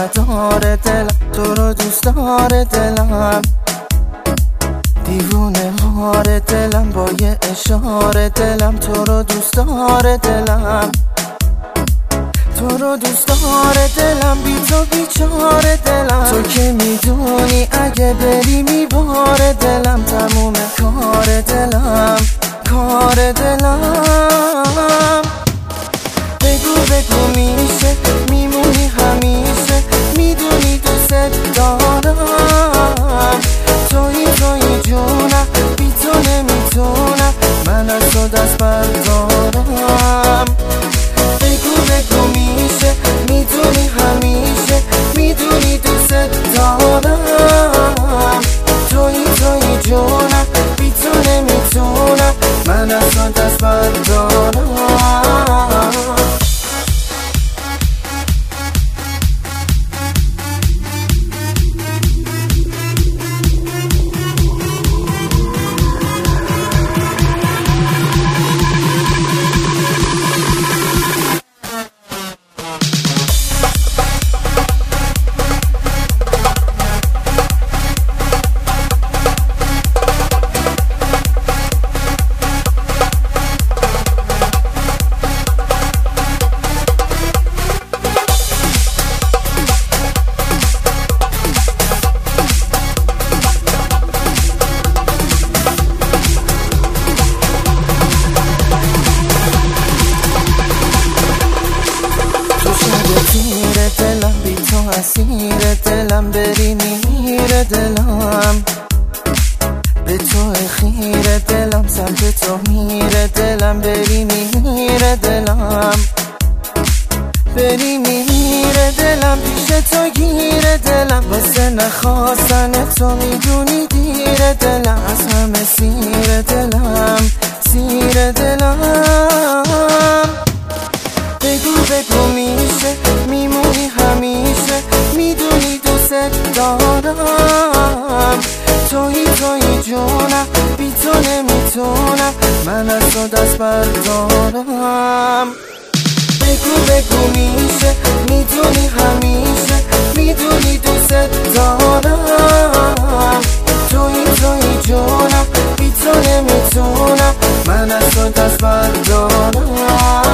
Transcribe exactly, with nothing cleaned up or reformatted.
نداره دلم، تو رو دوست داره دلم، دیوونه واره دلم، با یه اشاره دلم تو رو دوست داره دلم، تو رو دوست داره دلم، بی تو بیچاره دلم. تو که میدونی اگه بری میباره دلم، تموم کار دلم، کار دلم. بگو بگو میشه، میمونی همیشه، میدونی دوست دارم، توی توی جونم، بی تو نمیتونم من از تو دست بردارم. بگو بگو میشه، میدونی همیشه، میدونی دوست دارم، توی توی جونم، بی تو نمیتونم من از تو دست بردارم. تیر دلم، بی تو اسیر دلم، بری میره دلم، به تو خیر دلم، سمت تو میره دلم، بری میره دلم، بری میره دلم، پیش تو گیره دلم، واسه نخواستن تو میدونی دیر دلم، از همه سیر دلم، سیر دلم. بگو بگو میشه، میمونی همیشه، میدونی دوست دارم، توی توی جونم، بی تو نمیتونم من از تو دست بردارم. بگو بگو میشه، میدونی همیشه، میدونی دوست دارم، توی توی جونم، بی تو نمیتونم من از تو دست بردارم.